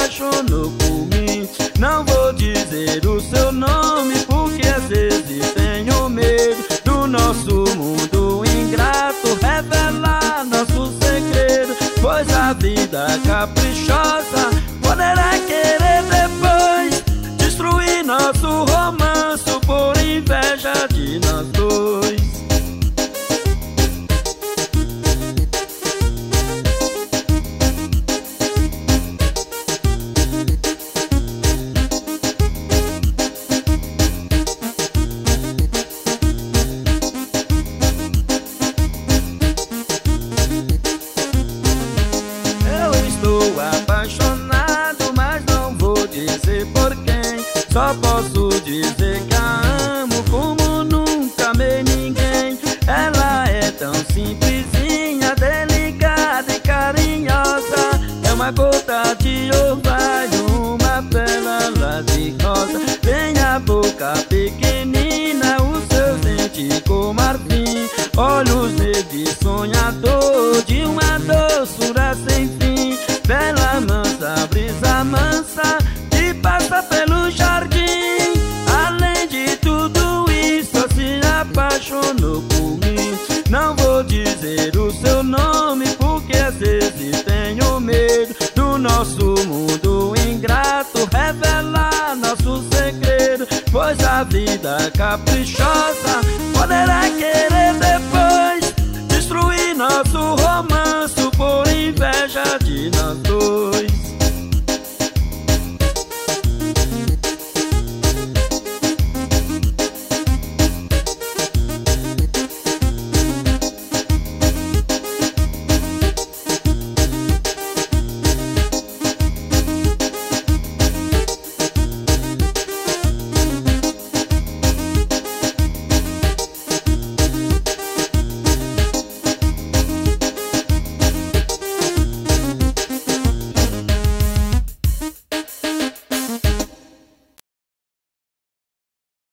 apaixonou por mim. Não vou dizer o seu nome, porque às vezes tenho medo do nosso mundo ingrato revelar nosso segredo. Pois a vida caprichosa poderá querer depois destruir nosso romance por inveja de nós dois. Apaixonado, mas não vou dizer por quem. Só posso dizer que a amo como nunca amei ninguém. Ela é tão simplesinha, delicada e carinhosa. É uma gota de orvalho, uma pérola de rosa. Tem a boca pequenina, os seus dentes como marfim, olhos verdes sonhador, de uma doçura sem fim. Bela mansa, brisa mansa, que passa pelo jardim. Além de tudo isso, se apaixonou por mim. Não vou dizer o seu nome, porque às vezes tenho medo do nosso mundo ingrato revelar nosso segredo. Pois a vida caprichosa poderá querer